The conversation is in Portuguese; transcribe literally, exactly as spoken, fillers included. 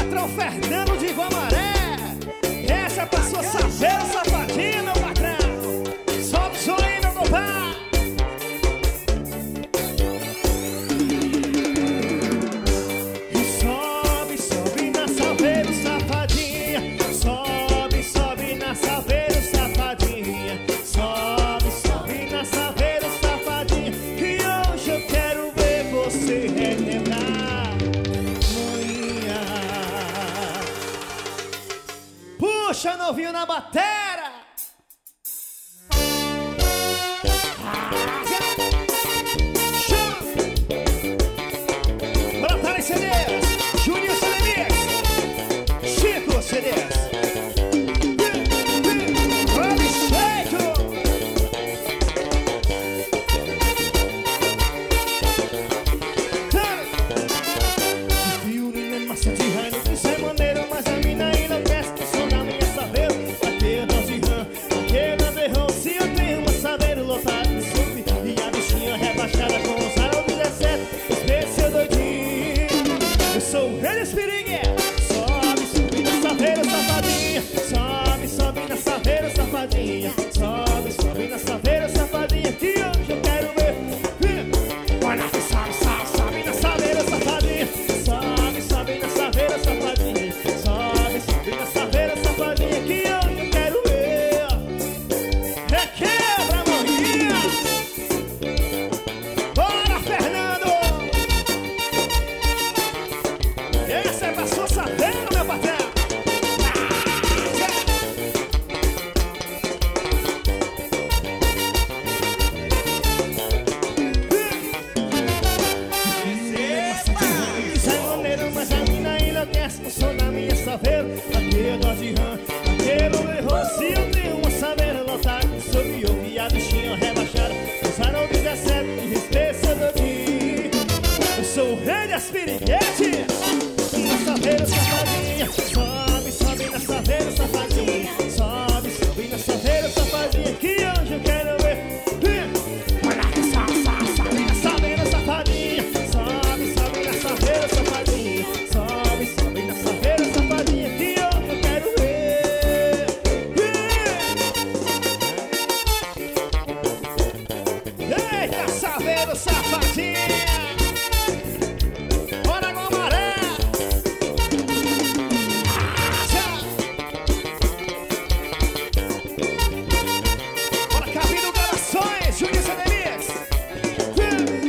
patrão Fernando de Guamaré. Essa é pra sua saveira, safadinha, meu patrão. Sobe o som aí, meu compadre. E sobe, sobe na saveira, safadinha. Sobe, sobe na saveira, safadinha. Sobe, sobe na saveira, safadinha. Que hoje eu quero ver você relembrar. Puxa, novinho na batera. Bora, C Ds, Júnior C Ds, Chico C Ds. Olha jeito. Violino é massa de raio, isso é maneiro, mas a mina enlouquece. Se eu tenho uma saveira lotada de sub e a bichinha rebaixada com os aros dezessete, esse eu doidinho. Eu sou o rei desse piriguete. Sobe, sobe na saveira, safadinha. Sobe, sobe na saveira, safadinha. Sobe, sobe na saveira, safadinha. Que hoje eu quero ver. Olha que sobe, sobe, sobe na saveira, safadinha. Sobe, sobe na saveira, safadinha. Sobe, sobe na saveira, safadinha. Que hoje eu quero ver. Requebra, morrinha! Bora, Fernando! Essa é pra sua saveira, meu patrão! Sai maneiro, mas a mina enlouquece. Eu sou da minha saveira. Aqui eu gosto de rã. Aqui não errou. Se eu tenho uma saveira lotada, soube eu vi a bichinha rebaixada. Usaram dezessete e respeito doidinho. Eu sou o rei das piriguetes. Na saveira, safadinha. Sobe, sobe na saveira, safadinha. Sobe, sobe na saveira, safadinha. Que hoje eu quero ver. Olha que sobe, sobe, sobe na saveira, safadinha. Sobe, sobe na saveira, safadinha. Sobe, sobe na saveira, safadinha. Que hoje eu quero ver. Eita, saveiro, safadinho.